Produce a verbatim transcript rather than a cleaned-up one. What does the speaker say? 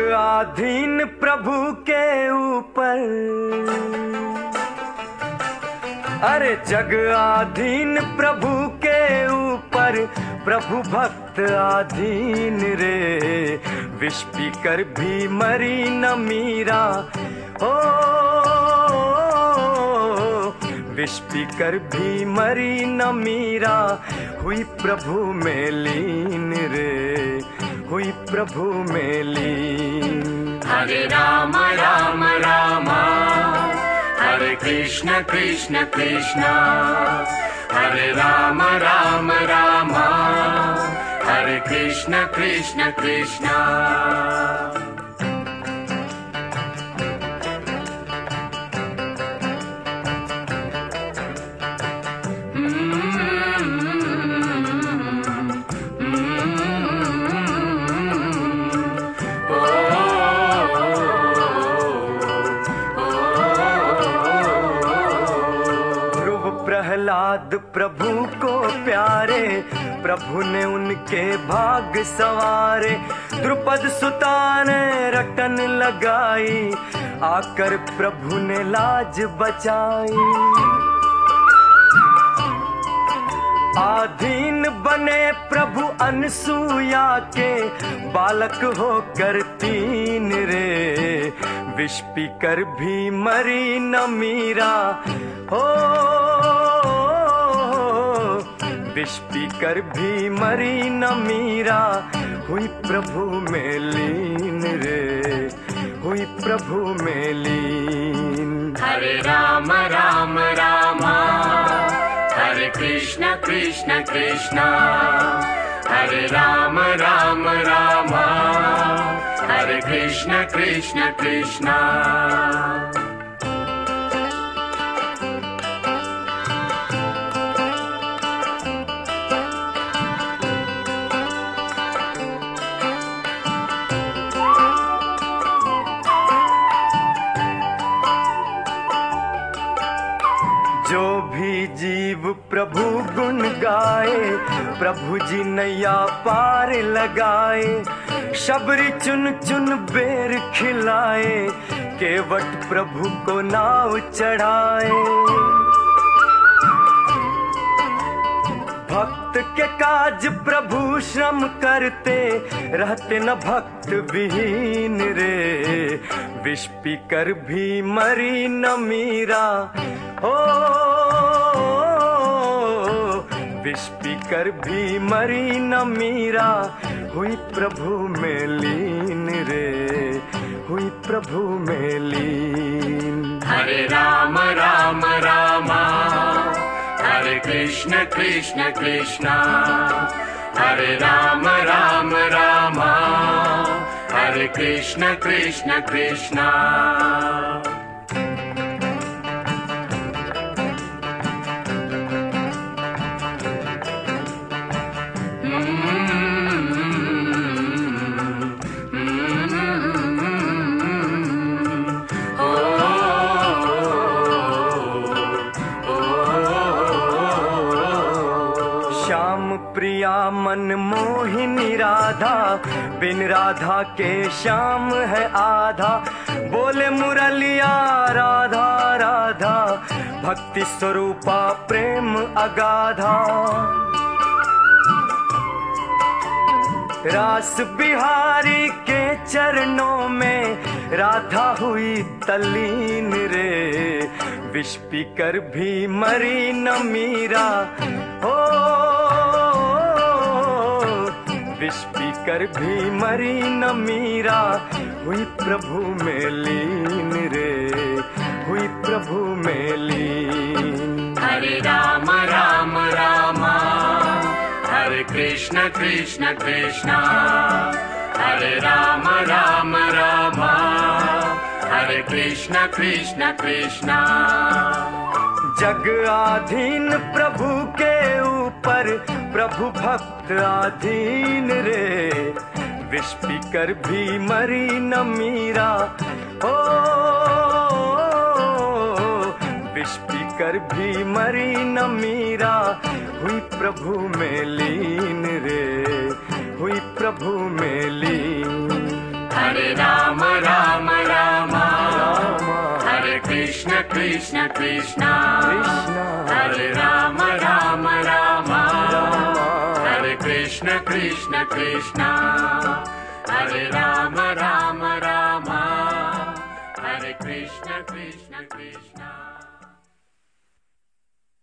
आधीन प्रभु के ऊपर, अरे जग आधीन प्रभु के ऊपर, प्रभु भक्त आधीन रे। विष पीकर भी मरी न मीरा, ओ विष पीकर भी मरी न मीरा, हुई प्रभु में लीन रे, हुई प्रभु में लीन। हरे राम राम राम, हरे कृष्ण कृष्ण कृष्ण, हरे राम राम राम, हरे कृष्ण कृष्ण कृष्ण। प्रहलाद प्रभु को प्यारे, प्रभु ने उनके भाग सवारे। द्रुपद सुता ने रटन लगाई, आकर प्रभु ने लाज बचाई। आधीन बने प्रभु अनसुया के, बालक होकर तीन रे। विष पीकर भी मरी न मीरा, हो विष पीकर भी मरी न मीरा, हुई प्रभु में लीन रे, हुई प्रभु में लीन। हरे राम राम राम, हरे कृष्ण कृष्ण कृष्ण, हरे राम राम राम, हरे कृष्ण कृष्ण कृष्ण। जो भी जीव प्रभु गुण गाए, प्रभु जी नैया पार लगाए। शबरी चुन चुन बेर खिलाए, केवट प्रभु को नाव चढ़ाए। भक्त के काज प्रभु श्रम करते, रहते न भक्त विहीन रे। विष पीकर भी मरी न मीरा, ओ विष पीकर भी मरी न मीरा, हुई प्रभु में लीन रे, हुई प्रभु में लीन। हरे राम राम राम, हरे कृष्ण कृष्ण कृष्ण, हरे राम राम राम, हरे कृष्ण कृष्ण कृष्ण। प्रिया मन मोहिनी राधा, बिन राधा के श्याम है आधा। बोले मुरलिया राधा राधा, भक्ति स्वरूपा प्रेम अगाधा। रास बिहारी के चरणों में, राधा हुई तल्लीन रे। विष पीकर भी मरी न मीरा, हो विष पीकर भी मरी न मीरा, हुई प्रभु में लीन रे, हुई प्रभु में लीन। हरे राम राम राम, हरे कृष्ण कृष्ण कृष्ण, हरे राम राम राम, हरे कृष्ण कृष्ण कृष्ण। जग आधीन प्रभु के ऊपर, प्रभु भक्त आधीन रे। विष पीकर भी मरी न मीरा, ओ विष पीकर भी मरी न मीरा, हुई प्रभु में लीन रे, हुई प्रभु में लीन। हरे राम कृष्ण कृष्ण कृष्ण हरे राम राम राम हरे कृष्ण कृष्ण कृष्ण हरे राम राम राम हरे कृष्ण कृष्ण कृष्ण